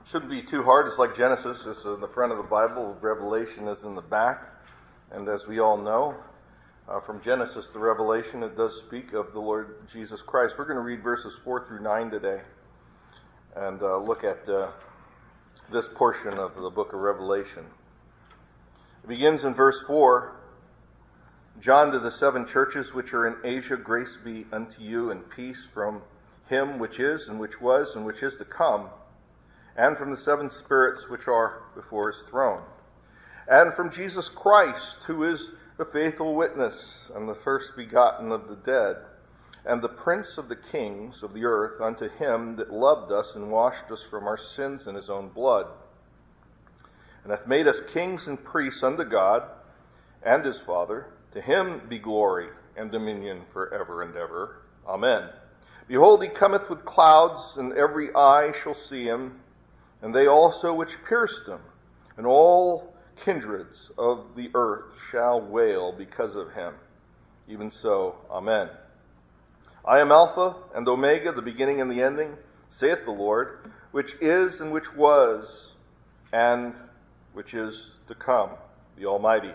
Shouldn't be too hard. It's like Genesis. It's in the front of the Bible. Revelation is in the back. And as we all know, from Genesis to Revelation, it does speak of the Lord Jesus Christ. We're going to read verses 4 through 9 today and look at this portion of the book of Revelation. It begins in verse 4. John, to the 7 churches which are in Asia, grace be unto you and peace from him which is, and which was, and which is to come, and from the 7 spirits which are before his throne, and from Jesus Christ, who is the faithful witness, and the first begotten of the dead, and the prince of the kings of the earth, unto him that loved us and washed us from our sins in his own blood, and hath made us kings and priests unto God and his Father. To him be glory and dominion forever and ever. Amen. Behold, he cometh with clouds, and every eye shall see him, and they also which pierced him, and all kindreds of the earth shall wail because of him. Even so, Amen. I am Alpha and Omega, the beginning and the ending, saith the Lord, which is and which was, and which is to come, the Almighty.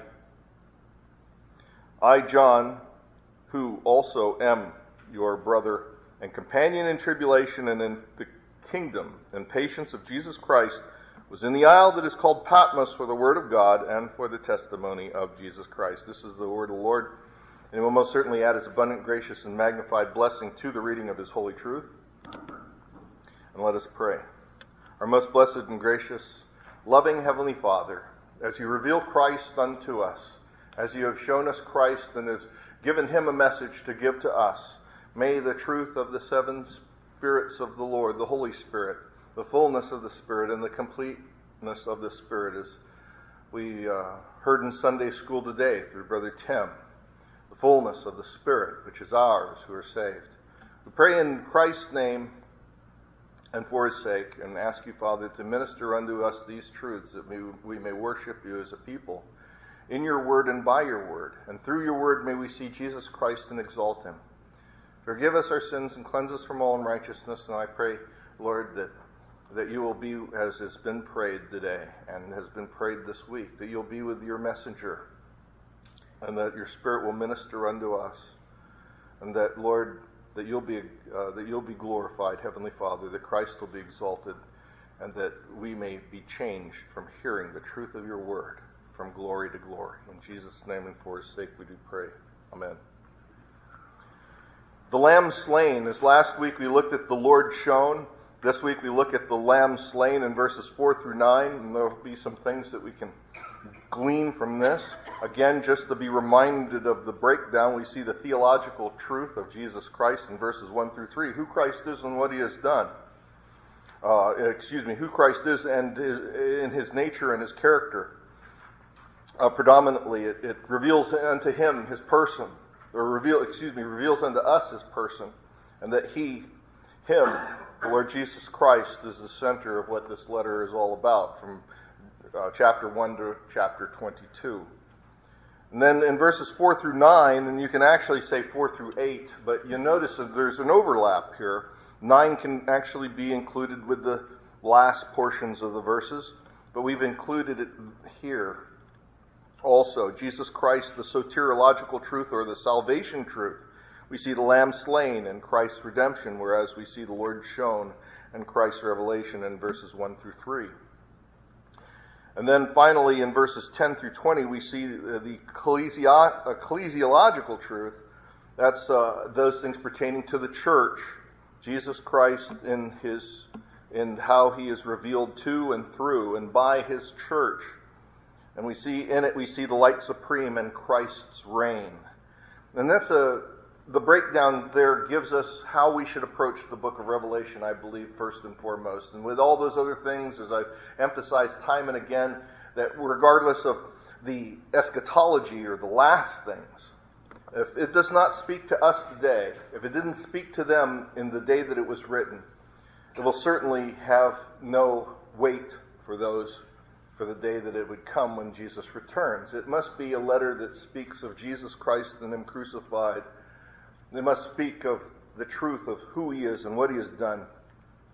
I, John, who also am your brother and companion in tribulation and in the kingdom and patience of Jesus Christ, was in the isle that is called Patmos for the word of God and for the testimony of Jesus Christ. This is the word of the Lord, and he will most certainly add his abundant, gracious, and magnified blessing to the reading of his holy truth. And let us pray. Our most blessed and gracious, loving Heavenly Father, as you reveal Christ unto us, as you have shown us Christ and have given him a message to give to us, may the truth of the 7 spirits of the Lord, the Holy Spirit, the fullness of the Spirit, and the completeness of the Spirit, as we heard in Sunday school today through Brother Tim, the fullness of the Spirit, which is ours who are saved. We pray in Christ's name and for his sake, and ask you, Father, to minister unto us these truths, that we may worship you as a people in your word and by your word. And through your word may we see Jesus Christ and exalt him. Forgive us our sins and cleanse us from all unrighteousness. And I pray, Lord, that you will be, as has been prayed today and has been prayed this week, that you'll be with your messenger and that your Spirit will minister unto us. And that, Lord, that you'll be glorified, Heavenly Father, that Christ will be exalted, and that we may be changed from hearing the truth of your word from glory to glory. In Jesus' name and for his sake we do pray. Amen. The Lamb slain. As last week we looked at the Lord shown, this week we look at the Lamb slain in verses 4 through 9, and there will be some things that we can glean from this. Again, just to be reminded of the breakdown, we see the theological truth of Jesus Christ in verses 1 through 3, who Christ is and what he has done. Who Christ is and in his nature and his character. Predominantly, it reveals unto him his person, or reveals unto us his person, and that him, the Lord Jesus Christ, is the center of what this letter is all about, from chapter 1 to chapter 22. And then in verses 4 through 9, and you can actually say 4 through 8, but you notice that there's an overlap here. 9 can actually be included with the last portions of the verses, but we've included it here also. Jesus Christ, the soteriological truth, or the salvation truth. We see the Lamb slain and Christ's redemption, whereas we see the Lord shown and Christ's revelation in verses 1 through 3. And then finally in verses 10 through 20, we see the ecclesiological truth. That's those things pertaining to the church. Jesus Christ in how he is revealed to and through and by his church. And we see in it, we see the light supreme and Christ's reign. And that's the breakdown there gives us how we should approach the book of Revelation, I believe, first and foremost. And with all those other things, as I've emphasized time and again, that regardless of the eschatology or the last things, if it does not speak to us today, if it didn't speak to them in the day that it was written, it will certainly have no weight for the day that it would come when Jesus returns. It must be a letter that speaks of Jesus Christ and him crucified. It must speak of the truth of who he is and what he has done,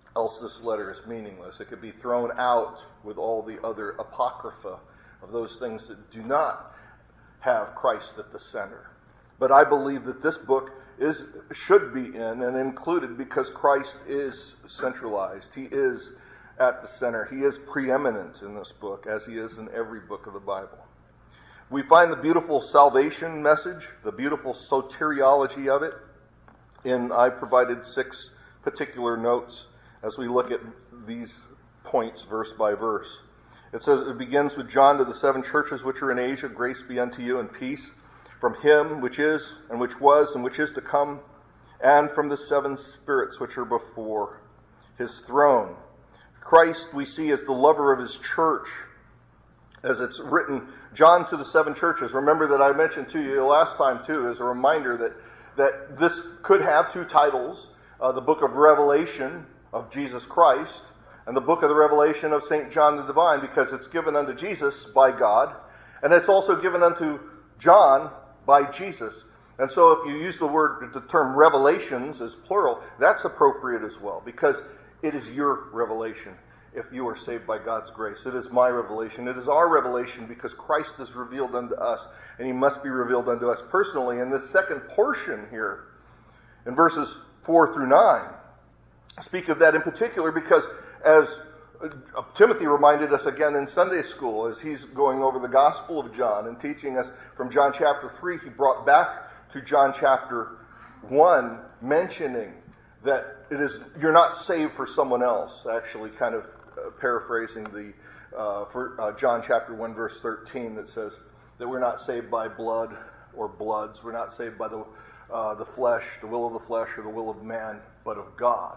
else this letter is meaningless. It could be thrown out with all the other apocrypha of those things that do not have Christ at the center. But I believe that this book should be in and included because Christ is centralized. He is at the center. He is preeminent in this book, as he is in every book of the Bible. We find the beautiful salvation message, the beautiful soteriology of it, I provided 6 particular notes as we look at these points verse by verse. It says, it begins with John to the 7 churches which are in Asia, grace be unto you and peace from him which is, and which was, and which is to come, and from the 7 spirits which are before his throne. Christ we see as the lover of his church, as it's written, John to the 7 churches. Remember that I mentioned to you last time too, as a reminder that this could have 2 titles, the book of Revelation of Jesus Christ, and the book of the Revelation of St. John the Divine, because it's given unto Jesus by God, and it's also given unto John by Jesus. And so if you use the term revelations as plural, that's appropriate as well, because it is your revelation if you are saved by God's grace. It is my revelation. It is our revelation because Christ is revealed unto us, and he must be revealed unto us personally. And this second portion here, in verses 4 through 9, speak of that in particular because, as Timothy reminded us again in Sunday school, as he's going over the Gospel of John and teaching us from John chapter 3, he brought back to John chapter 1, mentioning that you're not saved for someone else, actually kind of paraphrasing for John chapter 1 verse 13, that says that we're not saved by blood or bloods. We're not saved by the flesh, the will of the flesh or the will of man, but of God.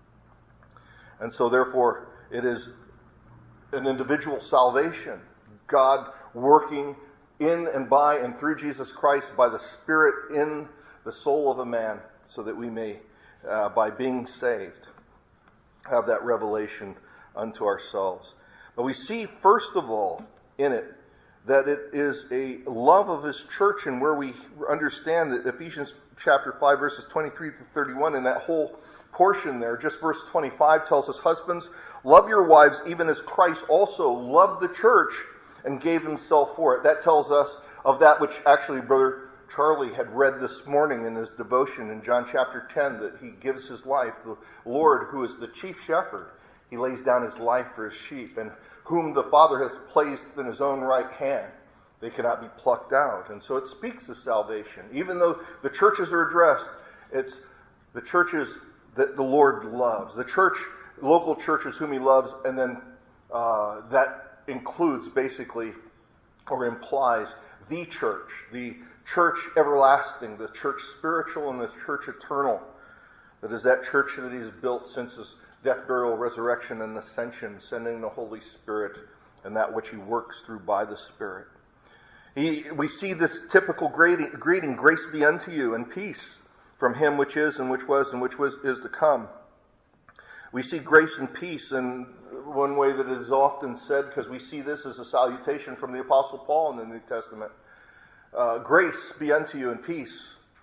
And so therefore it is an individual salvation. God working in and by and through Jesus Christ by the Spirit in the soul of a man, so that we may, by being saved, have that revelation unto ourselves. But we see, first of all, in it, that it is a love of his church, and where we understand that Ephesians chapter 5, verses 23 through 31, in that whole portion there, just verse 25 tells us, husbands, love your wives even as Christ also loved the church and gave himself for it. That tells us of that which actually Brother Charlie had read this morning in his devotion in John chapter 10, that he gives his life. The Lord, who is the chief shepherd, he lays down his life for his sheep, and whom the Father has placed in his own right hand. They cannot be plucked out. And so it speaks of salvation. Even though the churches are addressed, it's the churches that the Lord loves. The church, local churches whom he loves, and then that includes basically, or implies, the church everlasting, the church spiritual, and the church eternal. That is that church that he has built since his death, burial, resurrection, and ascension, sending the Holy Spirit and that which he works through by the Spirit. We see this typical greeting, grace be unto you and peace from him which is and which was and which is to come. We see grace and peace in one way that is often said, because we see this as a salutation from the Apostle Paul in the New Testament. Grace be unto you and peace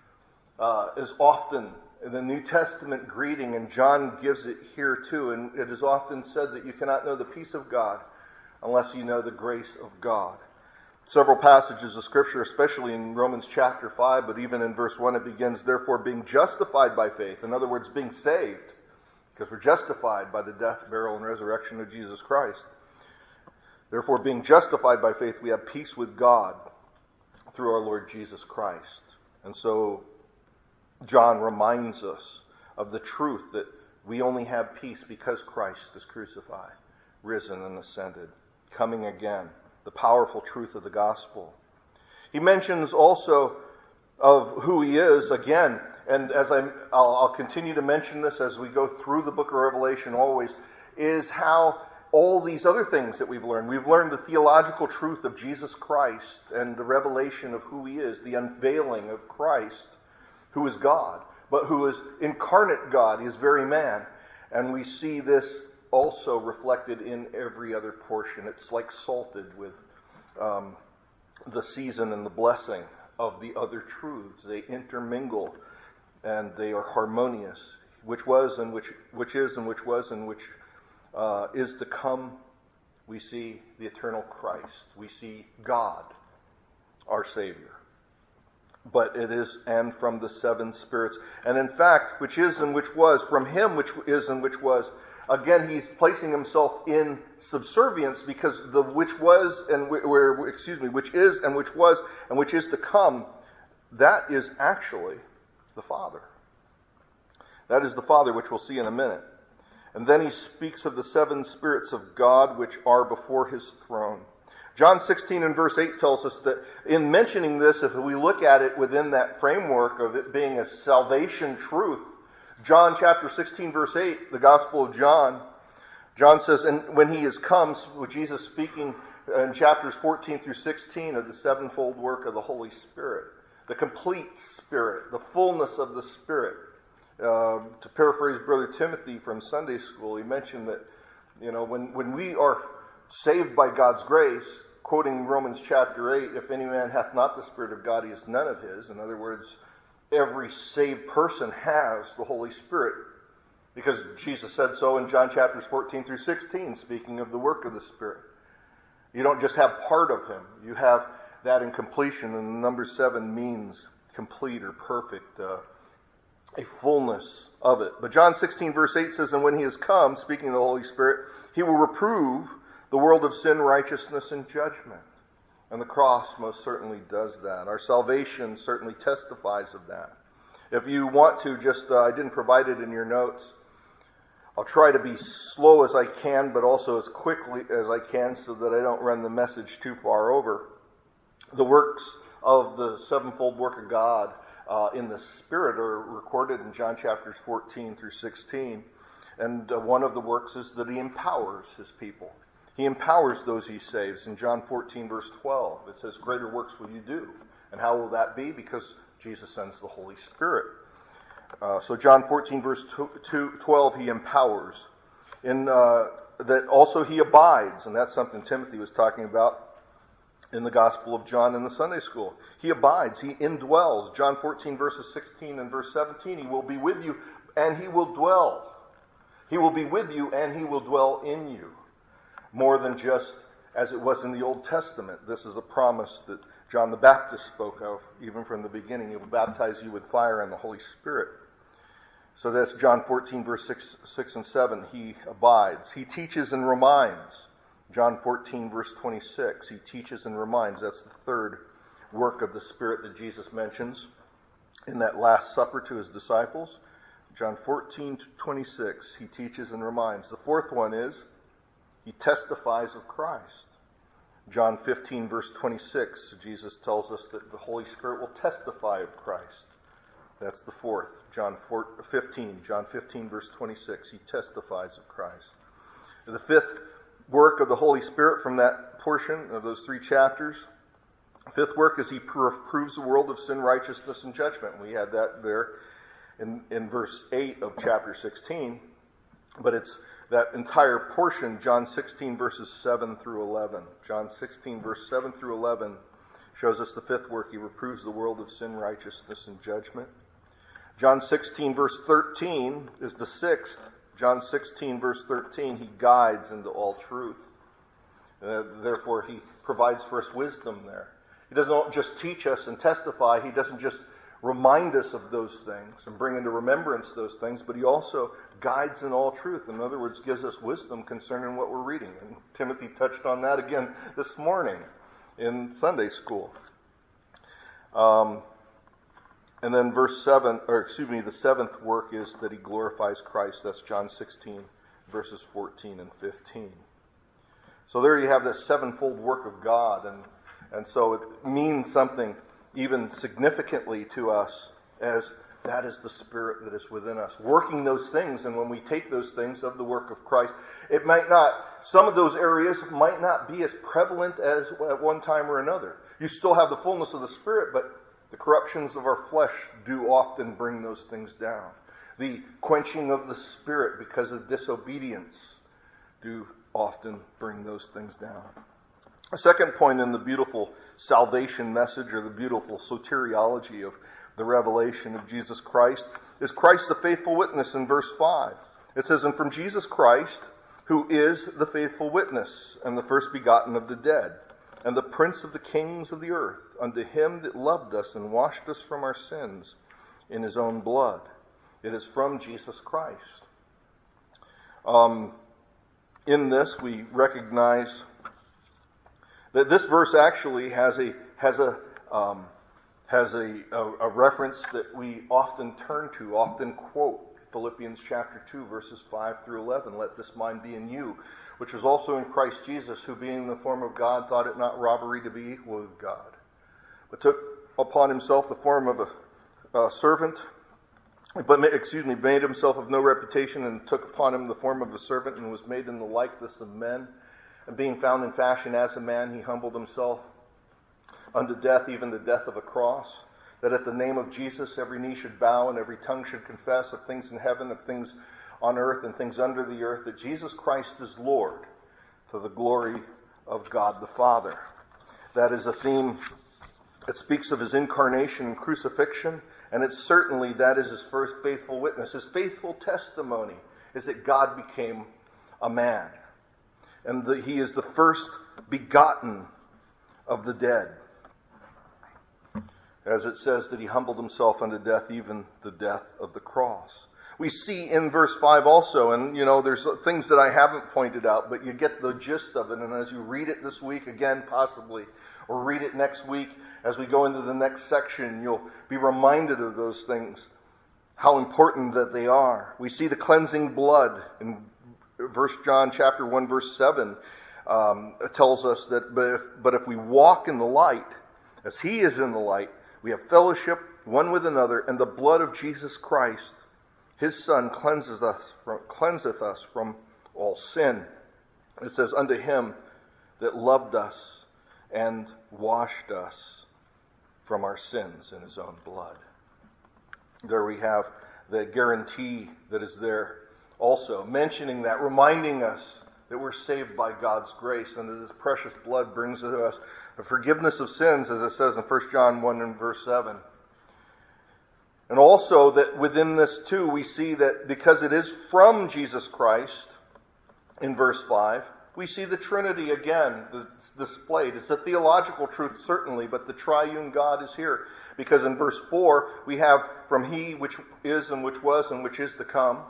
is often in the New Testament greeting, and John gives it here too. And it is often said that you cannot know the peace of God unless you know the grace of God. Several passages of Scripture, especially in Romans chapter 5, but even in verse 1 it begins, therefore being justified by faith. In other words, being saved, because we're justified by the death, burial, and resurrection of Jesus Christ. Therefore, being justified by faith, we have peace with God through our Lord Jesus Christ. And so John reminds us of the truth that we only have peace because Christ is crucified, risen, and ascended, coming again. The powerful truth of the gospel. He mentions also of who he is again, and as I'll continue to mention this as we go through the book of Revelation always, is how all these other things that we've learned. We've learned the theological truth of Jesus Christ and the revelation of who he is, the unveiling of Christ, who is God, but who is incarnate God, he is very man. And we see this also reflected in every other portion. It's like salted with the season and the blessing of the other truths. They intermingle and they are harmonious which was and which is and which was and which is to come, we see the eternal Christ. We see God, our Savior. But it is, and from the seven spirits. And in fact, which is and which was, from him which is and which was. Again, he's placing himself in subservience, because the which was and which is and which was and which is to come, that is actually the Father. That is the Father, which we'll see in a minute. And then he speaks of the seven spirits of God which are before his throne. John 16 and verse 8 tells us that in mentioning this, if we look at it within that framework of it being a salvation truth, John chapter 16 verse 8, the Gospel of John, John says, and when he is come, with Jesus speaking in chapters 14 through 16 of the sevenfold work of the Holy Spirit, the complete Spirit, the fullness of the Spirit. To paraphrase Brother Timothy from Sunday school, he mentioned that, when we are saved by God's grace, quoting Romans chapter 8, if any man hath not the Spirit of God, he is none of his. In other words, every saved person has the Holy Spirit, because Jesus said so in John chapters 14 through 16, speaking of the work of the Spirit. You don't just have part of him. You have that in completion, and the number 7 means complete or perfect, a fullness of it. But John 16 verse 8 says, and when he is come, speaking of the Holy Spirit, he will reprove the world of sin, righteousness, and judgment. And the cross most certainly does that. Our salvation certainly testifies of that. If you want to, I didn't provide it in your notes. I'll try to be slow as I can, but also as quickly as I can, so that I don't run the message too far over. The works of the sevenfold work of God in the Spirit are recorded in John chapters 14 through 16. And one of the works is that he empowers his people. He empowers those he saves. In John 14 verse 12, it says, greater works will you do. And how will that be? Because Jesus sends the Holy Spirit. So John 14 verse 12, he empowers. That also he abides. And that's something Timothy was talking about in the Gospel of John in the Sunday school. He abides. He indwells. John 14 verses 16 and verse 17, he will be with you and he will dwell. He will be with you and he will dwell in you. More than just as it was in the Old Testament. This is a promise that John the Baptist spoke of, even from the beginning. He will baptize you with fire and the Holy Spirit. So that's John 14, verse 6 and 7. He abides. He teaches and reminds. John 14, verse 26. He teaches and reminds. That's the third work of the Spirit that Jesus mentions in that Last Supper to his disciples. John 14, 26. He teaches and reminds. The fourth one is he testifies of Christ. John 15, verse 26, Jesus tells us that the Holy Spirit will testify of Christ. That's the fourth. John 15, verse 26, he testifies of Christ. The fifth work of the Holy Spirit from that portion of those 3 chapters, fifth work is he proves the world of sin, righteousness, and judgment. We had that there in verse 8 of chapter 16, but it's that entire portion, John 16, verses 7 through 11. John 16, verse 7 through 11 shows us the fifth work. He reproves the world of sin, righteousness, and judgment. John 16, verse 13 is the sixth. John 16, verse 13, he guides into all truth. Therefore, he provides for us wisdom there. He doesn't just teach us and testify. He doesn't just remind us of those things and bring into remembrance those things, but he also guides in all truth. In other words, gives us wisdom concerning what we're reading. And Timothy touched on that again this morning in Sunday school. And then the seventh work is that he glorifies Christ. That's John 16, verses 14 and 15. So there you have this sevenfold work of God, and so it means something even significantly to us, as that is the Spirit that is within us, working those things. And when we take those things of the work of Christ, some of those areas might not be as prevalent as at one time or another. You still have the fullness of the Spirit, but the corruptions of our flesh do often bring those things down. The quenching of the Spirit because of disobedience do often bring those things down. A second point in the beautiful salvation message, or the beautiful soteriology of the revelation of Jesus Christ, is Christ the faithful witness in verse 5. It says, "And from Jesus Christ, who is the faithful witness, and the first begotten of the dead, and the prince of the kings of the earth, unto him that loved us and washed us from our sins in his own blood." It is from Jesus Christ. In this, we recognize that this verse actually has a reference that we often turn to, often quote. Philippians chapter 2, verses 5 through 11. "Let this mind be in you, which was also in Christ Jesus, who being in the form of God thought it not robbery to be equal with God, but took upon himself the form of a servant, made himself of no reputation, and took upon him the form of a servant, and was made in the likeness of men. And being found in fashion as a man, he humbled himself unto death, even the death of a cross, that at the name of Jesus every knee should bow and every tongue should confess, of things in heaven, of things on earth, and things under the earth, that Jesus Christ is Lord, to the glory of God the Father." That is a theme that speaks of his incarnation and crucifixion, and it's certainly that is his first faithful witness. His faithful testimony is that God became a man, and that he is the first begotten of the dead. As it says that he humbled himself unto death, even the death of the cross. We see in verse 5 also, and there's things that I haven't pointed out, but you get the gist of it. And as you read it this week again, possibly, or read it next week, as we go into the next section, you'll be reminded of those things, how important that they are. We see the cleansing blood in John chapter 1, verse 7. It tells us that, but if we walk in the light, as he is in the light, we have fellowship one with another, and the blood of Jesus Christ, his Son, cleanseth us from all sin. It says, "Unto him that loved us and washed us from our sins in his own blood." There we have the guarantee that is there also, mentioning that, reminding us that we're saved by God's grace, and that his precious blood brings to us the forgiveness of sins, as it says in 1 John 1 and verse 7. And also that within this too, we see that because it is from Jesus Christ, in verse 5, we see the Trinity again displayed. It's a theological truth, certainly, but the triune God is here. Because in verse 4, we have from he which is and which was and which is to come,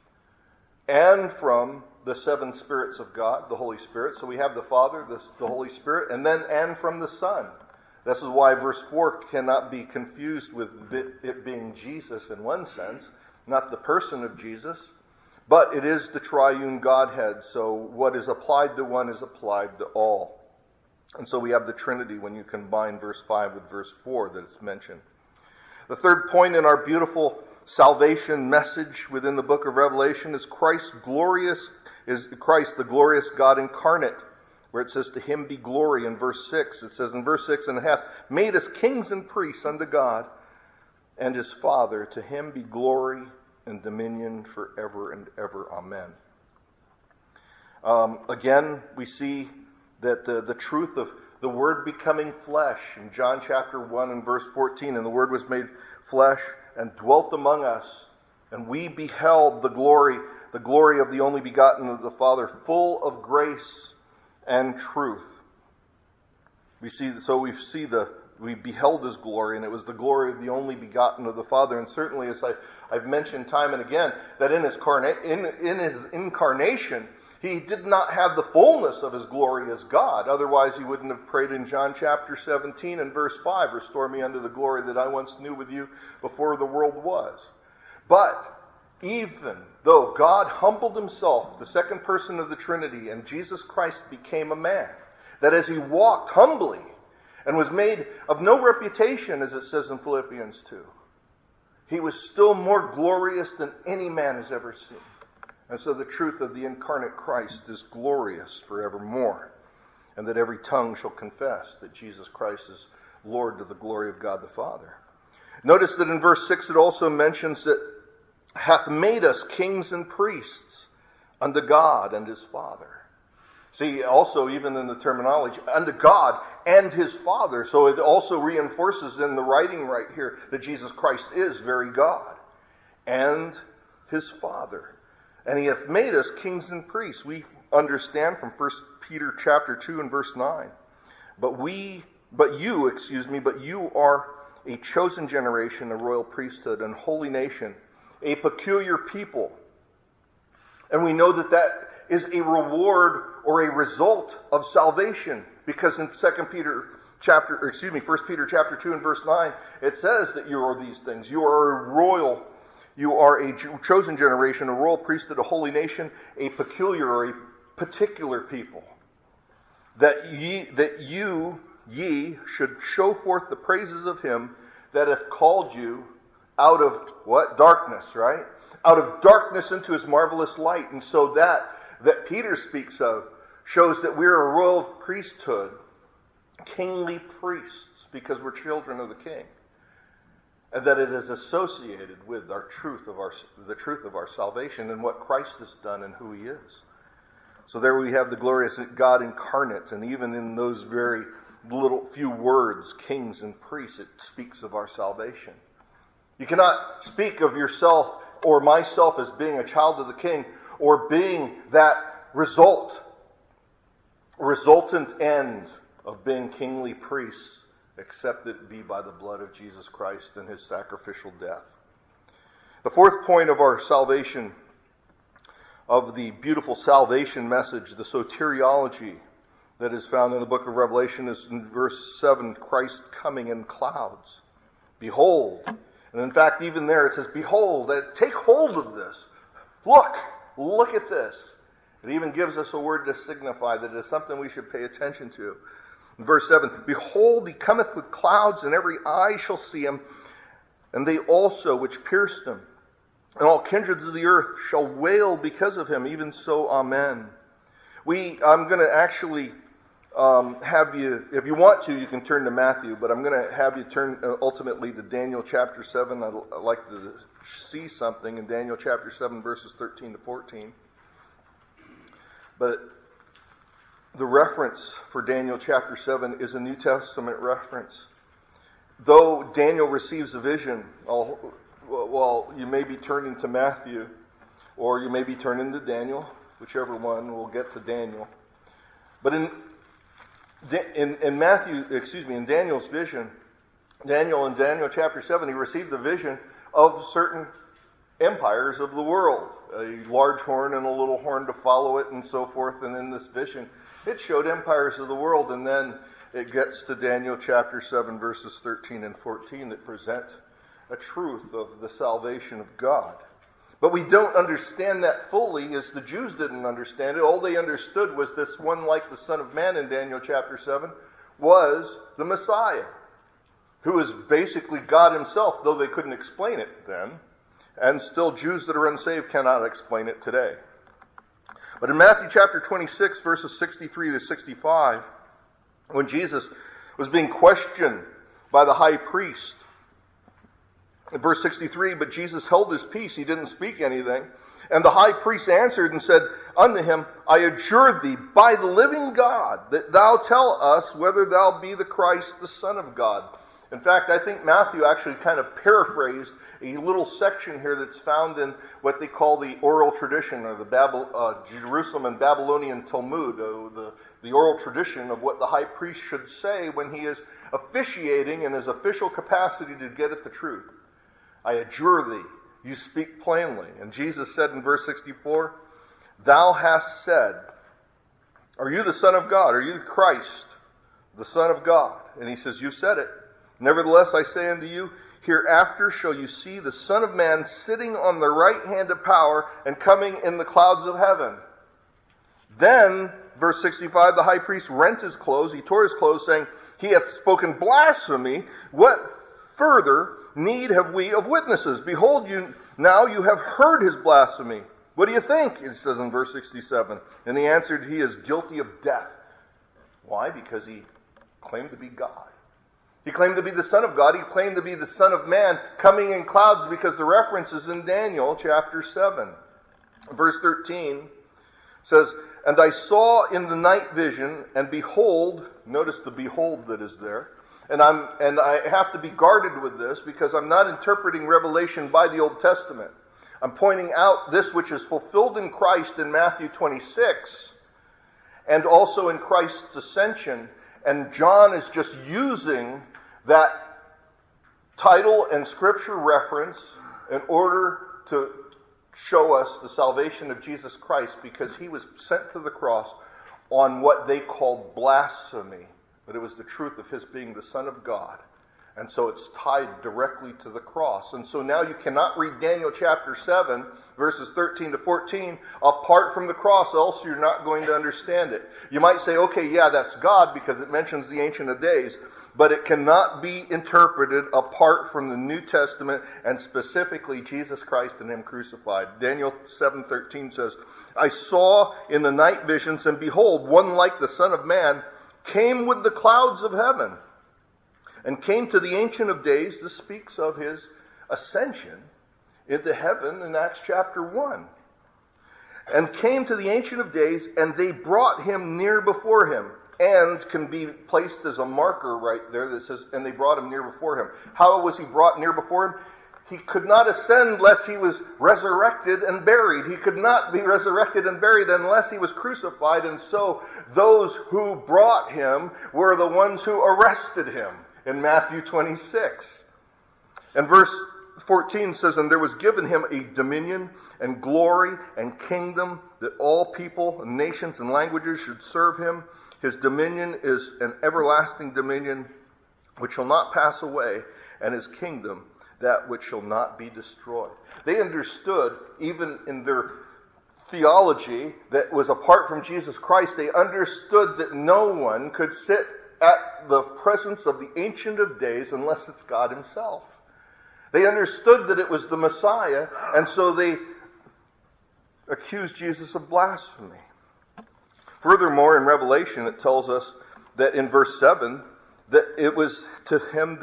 and from the seven spirits of God, the Holy Spirit. So we have the Father, the Holy Spirit, and from the Son. This is why verse 4 cannot be confused with it being Jesus in one sense, not the person of Jesus, but it is the triune Godhead. So what is applied to one is applied to all. And so we have the Trinity when you combine verse 5 with verse 4 that it's mentioned. The third point in our beautiful salvation message within the book of Revelation is Christ, the glorious God incarnate, where it says, "To him be glory" in verse 6. It says in verse 6, "And hath made us kings and priests unto God and his Father. To him be glory and dominion forever and ever. Amen." Again, we see that the truth of the Word becoming flesh in John chapter 1 and verse 14, "And the Word was made flesh and dwelt among us, and we beheld the glory of the only begotten of the Father, full of grace and truth." We beheld his glory, and it was the glory of the only begotten of the Father. And certainly, as I've mentioned time and again, that in his incarnation, he did not have the fullness of his glory as God. Otherwise, he wouldn't have prayed in John chapter 17 and verse 5, "Restore me unto the glory that I once knew with you before the world was." But even though God humbled himself, the second person of the Trinity, and Jesus Christ became a man, that as he walked humbly and was made of no reputation, as it says in Philippians 2, he was still more glorious than any man has ever seen. And so the truth of the incarnate Christ is glorious forevermore, and that every tongue shall confess that Jesus Christ is Lord, to the glory of God the Father. Notice that in verse 6 it also mentions that hath made us kings and priests unto God and his Father. See, also even in the terminology, unto God and his Father. So it also reinforces in the writing right here that Jesus Christ is very God. and his Father. And he hath made us kings and priests. We understand from 1 Peter chapter 2 and verse 9. But you are a chosen generation, a royal priesthood, and holy nation, a peculiar people. And we know that that is a reward or a result of salvation, because in 1 Peter chapter 2 and verse 9, it says that you are these things. You are a chosen generation, a royal priesthood, a holy nation, a peculiar or a particular people, that ye should show forth the praises of him that hath called you out of what? Darkness, right? Out of darkness into his marvelous light. And so that Peter speaks of shows that we're a royal priesthood, kingly priests, because we're children of the King. And that it is associated with the truth of our salvation and what Christ has done and who he is. So there we have the glorious God incarnate, and even in those very little few words, kings and priests, it speaks of our salvation. You cannot speak of yourself or myself as being a child of the King or being that resultant end of being kingly priests, except it be by the blood of Jesus Christ and his sacrificial death. The fourth point of our salvation, of the beautiful salvation message, the soteriology that is found in the book of Revelation, is in verse 7, Christ coming in clouds. Behold. And in fact, even there it says, behold, take hold of this. Look at this. It even gives us a word to signify that it is something we should pay attention to. In verse 7, behold, he cometh with clouds, and every eye shall see him, and they also which pierced him. And all kindreds of the earth shall wail because of him. Even so, amen. I'm going to actually have you, if you want to, you can turn to Matthew, but I'm going to have you turn ultimately to Daniel chapter 7. I'd like to see something in Daniel chapter 7, verses 13 to 14. But the reference for Daniel chapter 7 is a New Testament reference. Though Daniel receives a vision, well, you may be turning to Matthew, or you may be turning to Daniel, whichever one. We'll get to Daniel. But in Daniel's vision, in Daniel chapter 7, he received the vision of certain empires of the world, a large horn and a little horn to follow it, and so forth. And in this vision, it showed empires of the world, and then it gets to Daniel chapter 7, verses 13 and 14 that present a truth of the salvation of God. But we don't understand that fully, as the Jews didn't understand it. All they understood was this one like the Son of Man in Daniel chapter 7 was the Messiah, who is basically God himself, though they couldn't explain it then. And still Jews that are unsaved cannot explain it today. But in Matthew chapter 26, verses 63 to 65, when Jesus was being questioned by the high priest, in verse 63, but Jesus held his peace, he didn't speak anything. And the high priest answered and said unto him, I adjure thee by the living God, that thou tell us whether thou be the Christ, the Son of God. In fact, I think Matthew actually kind of paraphrased a little section here that's found in what they call the oral tradition, or the Jerusalem and Babylonian Talmud, the oral tradition of what the high priest should say when he is officiating in his official capacity to get at the truth. I adjure thee, you speak plainly. And Jesus said in verse 64, thou hast said, are you the Son of God? Are you the Christ, the Son of God? And he says, you said it. Nevertheless, I say unto you, hereafter shall you see the Son of Man sitting on the right hand of power and coming in the clouds of heaven. Then, verse 65, the high priest rent his clothes, he tore his clothes, saying, he hath spoken blasphemy. What further need have we of witnesses? Behold, you have heard his blasphemy. What do you think? It says in verse 67. And he answered, he is guilty of death. Why? Because he claimed to be God. He claimed to be the Son of God. He claimed to be the Son of Man coming in clouds, because the reference is in Daniel chapter 7. Verse 13 says, and I saw in the night vision, and behold, notice the behold that is there, And I have to be guarded with this because I'm not interpreting Revelation by the Old Testament. I'm pointing out this which is fulfilled in Christ in Matthew 26 and also in Christ's ascension. And John is just using that title and scripture reference in order to show us the salvation of Jesus Christ, because he was sent to the cross on what they called blasphemy, but it was the truth of his being the Son of God. And so it's tied directly to the cross. And so now you cannot read Daniel chapter 7, verses 13 to 14, apart from the cross, else you're not going to understand it. You might say, okay, yeah, that's God because it mentions the Ancient of Days, but it cannot be interpreted apart from the New Testament and specifically Jesus Christ and him crucified. Daniel 7:13 says, I saw in the night visions, and behold, one like the Son of Man came with the clouds of heaven, and came to the Ancient of Days. This speaks of his ascension into heaven in Acts chapter 1. And came to the Ancient of Days, and they brought him near before him. And can be placed as a marker right there that says, and they brought him near before him. How was he brought near before him? He could not ascend unless he was resurrected and buried. He could not be resurrected and buried unless he was crucified. And so those who brought him were the ones who arrested him in Matthew 26. And verse 14 says, and there was given him a dominion and glory and kingdom, that all people and nations and languages should serve him. His dominion is an everlasting dominion which shall not pass away, and his kingdom that which shall not be destroyed. They understood, even in their theology that was apart from Jesus Christ, they understood that no one could sit at the presence of the Ancient of Days unless it's God himself. They understood that it was the Messiah, and so they accused Jesus of blasphemy. Furthermore, in Revelation, it tells us that in verse 7, that it was to him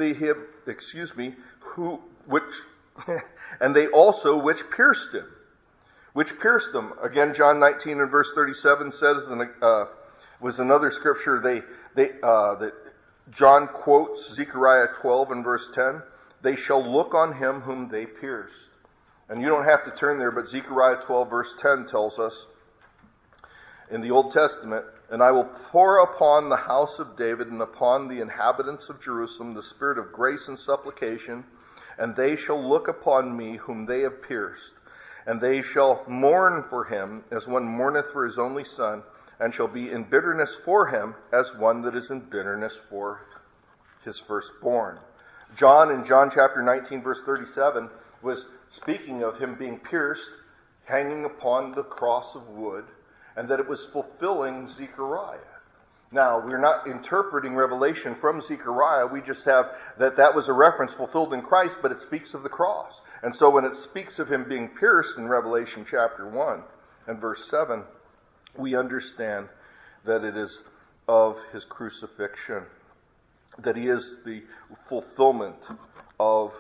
and they also which pierced him. Which pierced him. Again, John 19 and verse 37 says, was another scripture that John quotes, Zechariah 12 and verse 10. They shall look on him whom they pierced. And you don't have to turn there, but Zechariah 12 verse 10 tells us, in the Old Testament, and I will pour upon the house of David and upon the inhabitants of Jerusalem the spirit of grace and supplication, and they shall look upon me whom they have pierced, and they shall mourn for him as one mourneth for his only son, and shall be in bitterness for him as one that is in bitterness for his firstborn. John, in John chapter 19 verse 37, was speaking of him being pierced, hanging upon the cross of wood, and that it was fulfilling Zechariah. Now, we're not interpreting Revelation from Zechariah. We just have that was a reference fulfilled in Christ, but it speaks of the cross. And so when it speaks of him being pierced in Revelation chapter 1 and verse 7, we understand that it is of his crucifixion, that he is the fulfillment of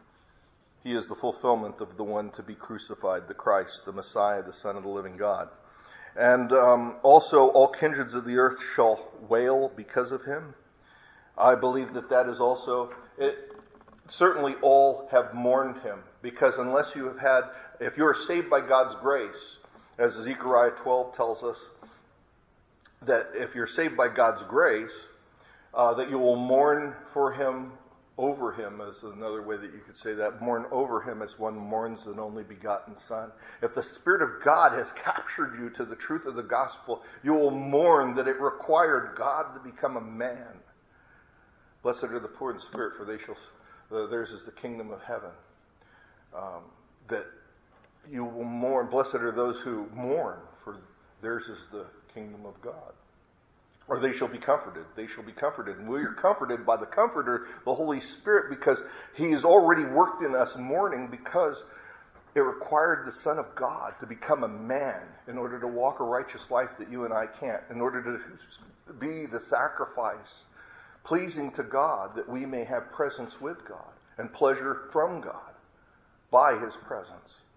the one to be crucified, the Christ, the Messiah, the Son of the living God. And also all kindreds of the earth shall wail because of him. I believe that is also, certainly all have mourned him, because unless you have had, if you are saved by God's grace, as Zechariah 12 tells us, that if you're saved by God's grace, that you will mourn for him, over him, is another way that you could say that. Mourn over him as one mourns an only begotten son. If the Spirit of God has captured you to the truth of the gospel, you will mourn that it required God to become a man. Blessed are the poor in spirit, for theirs is the kingdom of heaven. That you will mourn. Blessed are those who mourn, for theirs is the kingdom of God. Or they shall be comforted. They shall be comforted. And we are comforted by the Comforter, the Holy Spirit, because he has already worked in us mourning, because it required the Son of God to become a man in order to walk a righteous life that you and I can't, in order to be the sacrifice pleasing to God, that we may have presence with God and pleasure from God by his presence.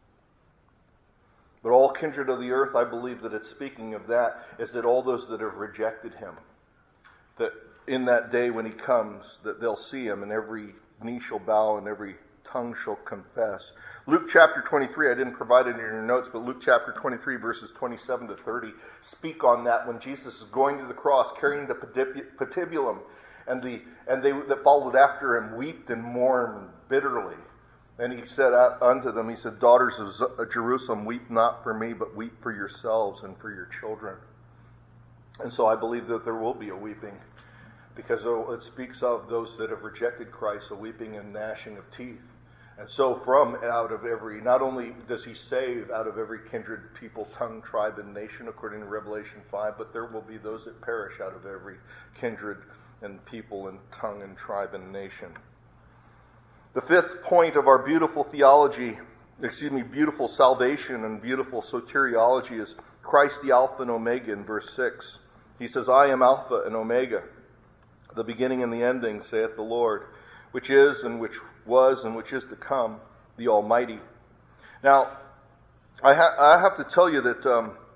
But all kindred of the earth, I believe that it's speaking of that, is that all those that have rejected him, that in that day when he comes, that they'll see him, and every knee shall bow and every tongue shall confess. Luke chapter 23, I didn't provide it in your notes, but Luke chapter 23, verses 27 to 30, speak on that when Jesus is going to the cross, carrying the patibulum, and they that followed after him wept and mourned bitterly. And he said unto them, he said, daughters of Jerusalem, weep not for me, but weep for yourselves and for your children. And so I believe that there will be a weeping, because it speaks of those that have rejected Christ, a weeping and gnashing of teeth. And so from out of every, not only does he save out of every kindred, people, tongue, tribe, and nation, according to Revelation 5, but there will be those that perish out of every kindred and people and tongue and tribe and nation. The fifth point of our beautiful beautiful salvation and beautiful soteriology is Christ the Alpha and Omega in verse 6. He says, I am Alpha and Omega, the beginning and the ending, saith the Lord, which is and which was and which is to come, the Almighty. Now, I have to tell you that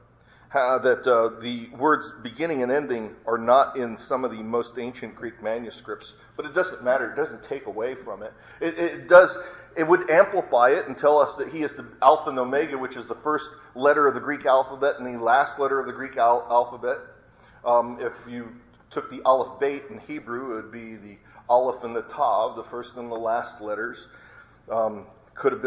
the words beginning and ending are not in some of the most ancient Greek manuscripts, but it doesn't matter. It doesn't take away from it. It would amplify it and tell us that he is the Alpha and Omega, which is the first letter of the Greek alphabet and the last letter of the Greek alphabet. If you took the Aleph Beit in Hebrew, it would be the Aleph and the Tav, the first and the last letters. Could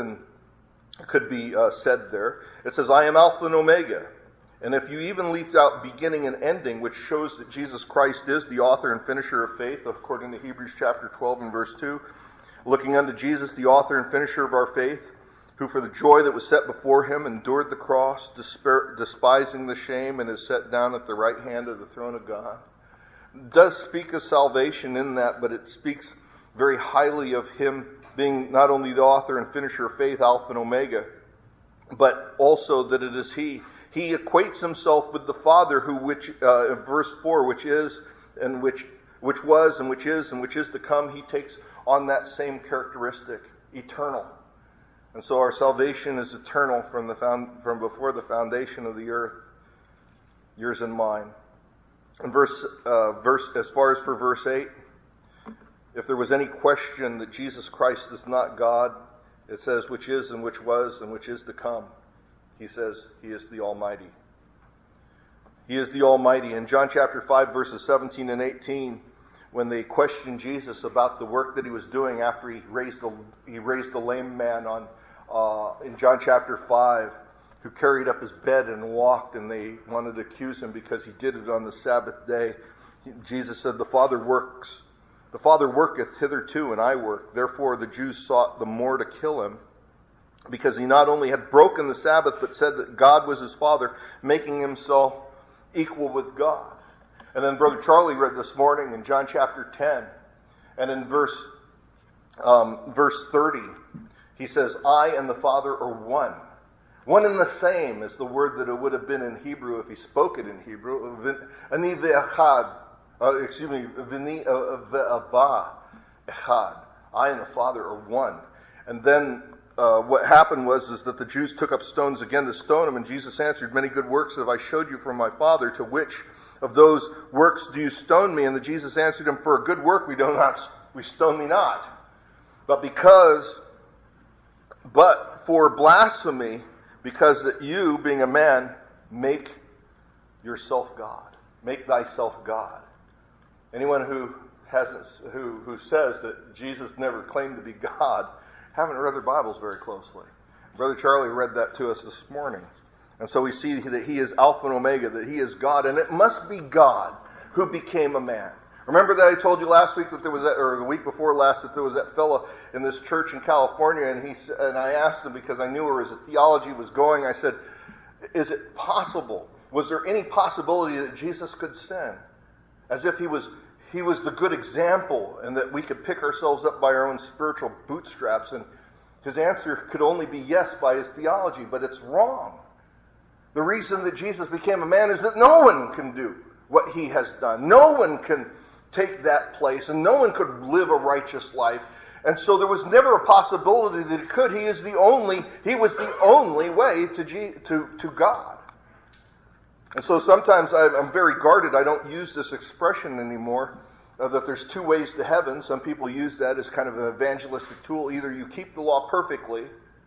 be said there. It says, I am Alpha and Omega. And if you even leave out beginning and ending, which shows that Jesus Christ is the author and finisher of faith, according to Hebrews chapter 12 and verse 2, looking unto Jesus, the author and finisher of our faith, who for the joy that was set before him endured the cross, despising the shame, and is set down at the right hand of the throne of God. It does speak of salvation in that, but it speaks very highly of him being not only the author and finisher of faith, Alpha and Omega, but also that it is he. He equates himself with the Father, which in verse 4, which is and which was and which is to come. He takes on that same characteristic, eternal. And so our salvation is eternal from before the foundation of the earth, yours and mine. And as far as for verse 8, if there was any question that Jesus Christ is not God, it says which is and which was and which is to come. He says he is the Almighty. He is the Almighty. In John chapter 5, verses 17 and 18, when they questioned Jesus about the work that he was doing after he raised the lame man in John chapter 5, who carried up his bed and walked, and they wanted to accuse him because he did it on the Sabbath day. Jesus said, The Father worketh hitherto, and I work. Therefore the Jews sought the more to kill him, because he not only had broken the Sabbath, but said that God was his Father, making himself equal with God. And then Brother Charlie read this morning in John chapter 10, and in verse 30, he says, I and the Father are one. One and the same is the word that it would have been in Hebrew if he spoke it in Hebrew. Ani ve'echad, v'ni ve'aba echad. I and the Father are one. And then what happened was that the Jews took up stones again to stone him, and Jesus answered, Many good works have I showed you from my Father. To which of those works do you stone me? And the Jesus answered him, For a good work we stone thee not, but for blasphemy, because that you, being a man, make yourself God. Make thyself God. Anyone who says that Jesus never claimed to be God haven't read their Bibles very closely. Brother Charlie read that to us this morning. And so we see that he is Alpha and Omega, that he is God, and it must be God who became a man. Remember that I told you last week that or the week before last, that there was that fellow in this church in California, and I asked him, because I knew where his theology was going, I said, is it possible? Was there any possibility that Jesus could sin? As if he was the good example, and that we could pick ourselves up by our own spiritual bootstraps. And his answer could only be yes by his theology, but it's wrong. The reason that Jesus became a man is that no one can do what he has done. No one can take that place, and no one could live a righteous life. And so there was never a possibility that he could. He was the only way to God. And so sometimes I'm very guarded. I don't use this expression anymore. that there's two ways to heaven. Some people use that as kind of an evangelistic tool. Either you keep the law perfectly,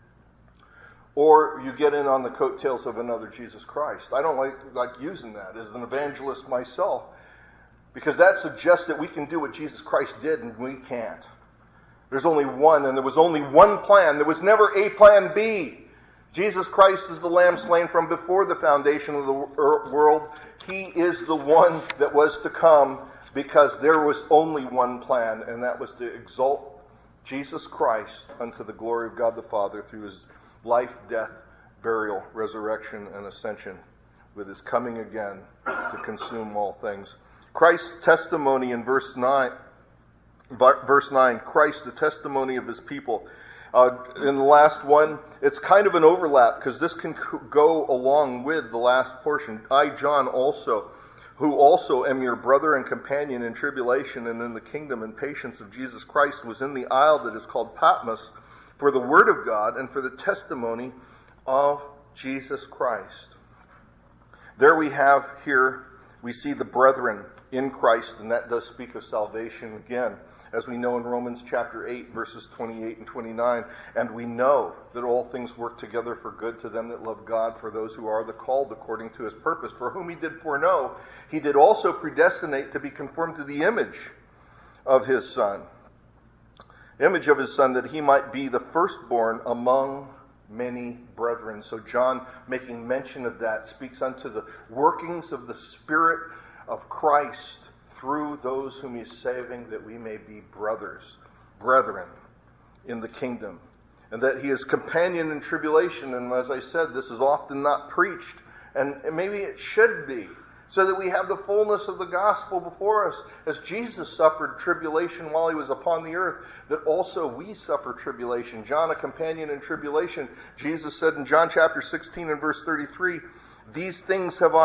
or you get in on the coattails of another Jesus Christ. I don't like using that as an evangelist myself, because that suggests that we can do what Jesus Christ did and we can't. There's only one, and there was only one plan. There was never a plan B. Jesus Christ is the Lamb slain from before the foundation of the world. He is the one that was to come, because there was only one plan, and that was to exalt Jesus Christ unto the glory of God the Father through his life, death, burial, resurrection, and ascension, with his coming again to consume all things. Christ's testimony in verse 9, Christ, the testimony of his people. In the last one, it's kind of an overlap, because this can go along with the last portion. I, John, also, who also am your brother and companion in tribulation and in the kingdom and patience of Jesus Christ, was in the isle that is called Patmos for the word of God and for the testimony of Jesus Christ. There we have here, we see the brethren in Christ, and that does speak of salvation again, as we know in Romans chapter 8, verses 28 and 29. And we know that all things work together for good to them that love God, for those who are the called according to his purpose. For whom he did foreknow, he did also predestinate to be conformed to the image of his Son. Image of his Son, that he might be the firstborn among many brethren. So John, making mention of that, speaks unto the workings of the Spirit of Christ through those whom he is saving, that we may be brethren in the kingdom. And that he is companion in tribulation. And as I said, this is often not preached. And maybe it should be, so that we have the fullness of the gospel before us. As Jesus suffered tribulation while he was upon the earth, that also we suffer tribulation. John, a companion in tribulation, Jesus said in John chapter 16 and verse 33, these things have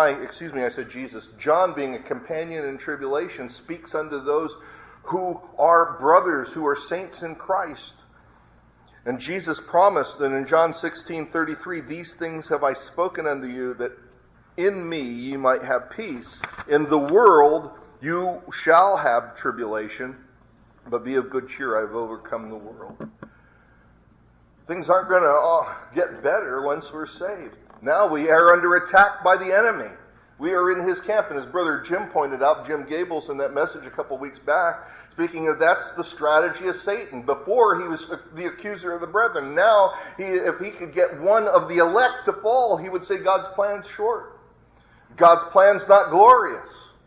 John, being a companion in tribulation, speaks unto those who are brothers, who are saints in Christ. And Jesus promised that in John 16:33, these things have I spoken unto you, that in me ye might have peace. In the world you shall have tribulation, but be of good cheer, I have overcome the world. Things aren't going to get better once we're saved. Now we are under attack by the enemy. We are in his camp, and as Brother Jim pointed out, Jim Gables, in that message a couple weeks back, speaking of that's the strategy of Satan. Before, he was the accuser of the brethren. Now, if he could get one of the elect to fall, he would say God's plan's short. God's plan's not glorious.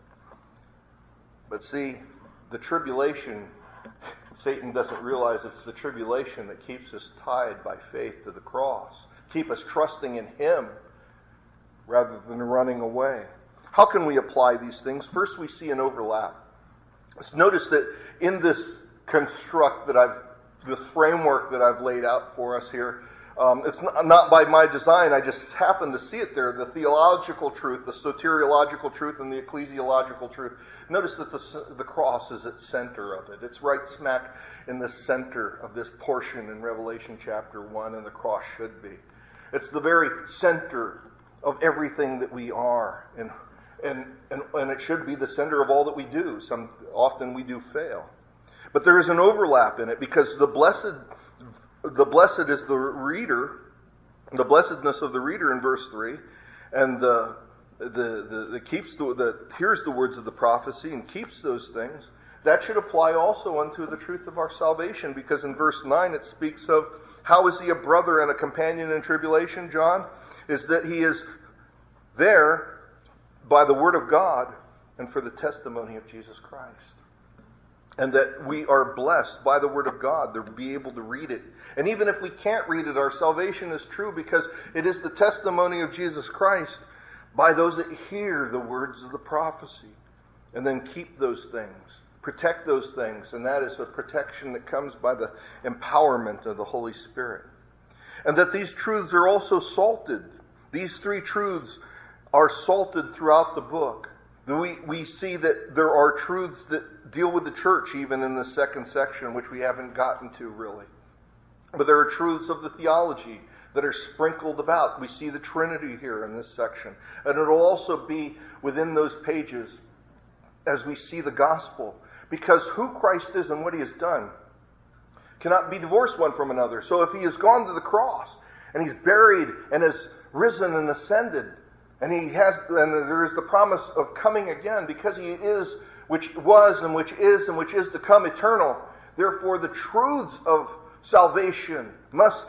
But see, the tribulation, Satan doesn't realize it's the tribulation that keeps us tied by faith to the cross. Keep us trusting in him rather than running away. How can we apply these things? First, we see an overlap. Let's notice that in this construct this framework that I've laid out for us here, it's not by my design. I just happen to see it there. The theological truth, the soteriological truth, and the ecclesiological truth. Notice that the cross is at center of it. It's right smack in the center of this portion in Revelation chapter 1, and the cross should be. It's the very center of everything that we are, and it should be the center of all that we do. Often we do fail. But there is an overlap in it, because the blessed is the reader, the blessedness of the reader in verse 3, and hears the words of the prophecy and keeps those things. That should apply also unto the truth of our salvation, because in verse 9 it speaks of how is he a brother and a companion in tribulation, John? Is that he is there by the word of God and for the testimony of Jesus Christ. And that we are blessed by the word of God to be able to read it. And even if we can't read it, our salvation is true, because it is the testimony of Jesus Christ by those that hear the words of the prophecy and then keep those things. Protect those things, and that is a protection that comes by the empowerment of the Holy Spirit. And that these truths are also salted. These three truths are salted throughout the book. We see that there are truths that deal with the church, even in the second section, which we haven't gotten to really. But there are truths of the theology that are sprinkled about. We see the Trinity here in this section. And it will also be within those pages as we see the gospel. because who Christ is and what he has done cannot be divorced one from another. So if he has gone to the cross and he's buried and has risen and ascended, and there is the promise of coming again, because he is, which was and which is to come, eternal. Therefore, the truths of salvation must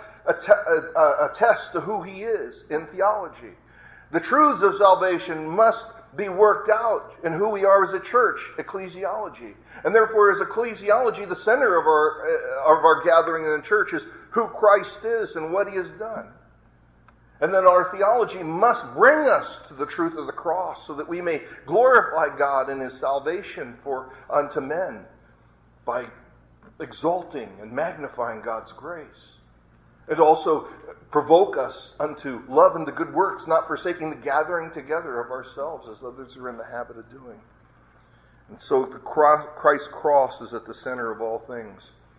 attest to who he is in theology. The truths of salvation must be worked out in who we are as a church, ecclesiology. And therefore, as ecclesiology, the center of our gathering in the church is who Christ is and what he has done. And then our theology must bring us to the truth of the cross, so that we may glorify God in his salvation unto men by exalting and magnifying God's grace. It also provoke us unto love and the good works, not forsaking the gathering together of ourselves as others are in the habit of doing. And so the Christ's cross is at the center of all things.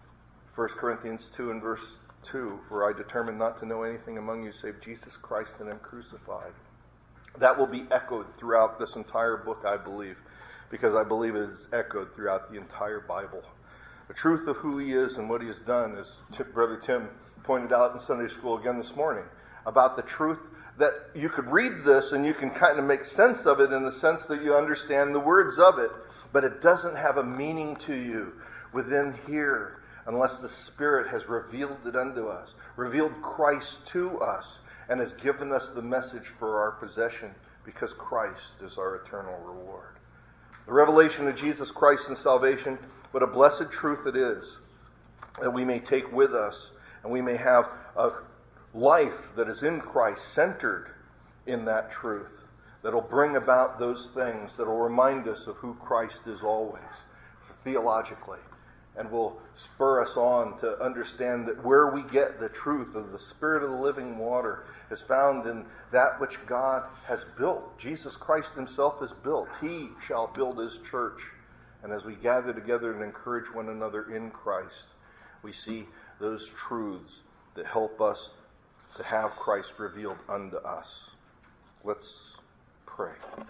1 Corinthians 2 and verse 2, for I determined not to know anything among you save Jesus Christ and him crucified. That will be echoed throughout this entire book, I believe, because I believe it is echoed throughout the entire Bible. The truth of who he is and what he has done, as Brother Tim pointed out in Sunday school again this morning, about the truth that you could read this and you can kind of make sense of it in the sense that you understand the words of it, but it doesn't have a meaning to you within here unless the Spirit has revealed it unto us, revealed Christ to us, and has given us the message for our possession, because Christ is our eternal reward. The revelation of Jesus Christ and salvation, what a blessed truth it is that we may take with us, and we may have a life that is in Christ, centered in that truth, that will bring about those things that will remind us of who Christ is always, theologically, and will spur us on to understand that where we get the truth of the Spirit of the living water is found in that which God has built. Jesus Christ himself has built. He shall build his church. And as we gather together and encourage one another in Christ, we see those truths that help us to have Christ revealed unto us. Let's pray.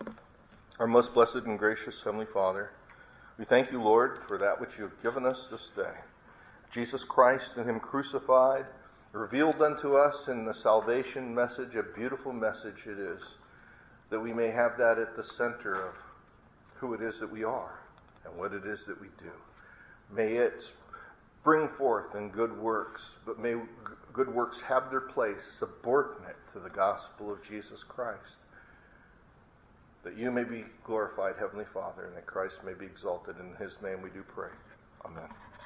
Our most blessed and gracious Heavenly Father, we thank you, Lord, for that which you have given us this day. Jesus Christ and him crucified, revealed unto us in the salvation message, a beautiful message it is, that we may have that at the center of who it is that we are and what it is that we do. May it bring forth in good works, but may good works have their place subordinate to the gospel of Jesus Christ, that you may be glorified, Heavenly Father, and that Christ may be exalted. In his name we do pray. Amen.